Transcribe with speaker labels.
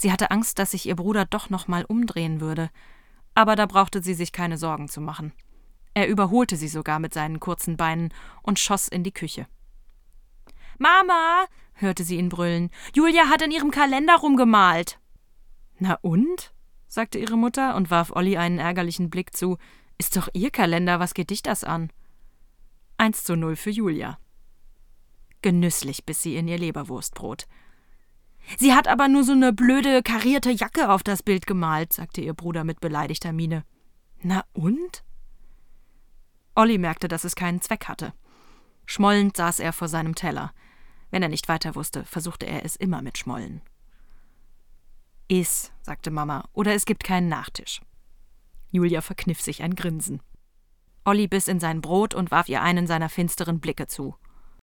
Speaker 1: Sie hatte Angst, dass sich ihr Bruder doch noch mal umdrehen würde. Aber da brauchte sie sich keine Sorgen zu machen. Er überholte sie sogar mit seinen kurzen Beinen und schoss in die Küche. »Mama«, hörte sie ihn brüllen, »Julia hat in ihrem Kalender rumgemalt.« »Na und?«, sagte ihre Mutter und warf Olli einen ärgerlichen Blick zu. »Ist doch ihr Kalender, was geht dich das an?« 1:0 für Julia. Genüsslich biss sie in ihr Leberwurstbrot. »Sie hat aber nur so eine blöde, karierte Jacke auf das Bild gemalt«, sagte ihr Bruder mit beleidigter Miene. »Na und?« Olli merkte, dass es keinen Zweck hatte. Schmollend saß er vor seinem Teller. Wenn er nicht weiter wusste, versuchte er es immer mit Schmollen. »Iss«, sagte Mama, »oder es gibt keinen Nachtisch.« Julia verkniff sich ein Grinsen. Olli biss in sein Brot und warf ihr einen seiner finsteren Blicke zu.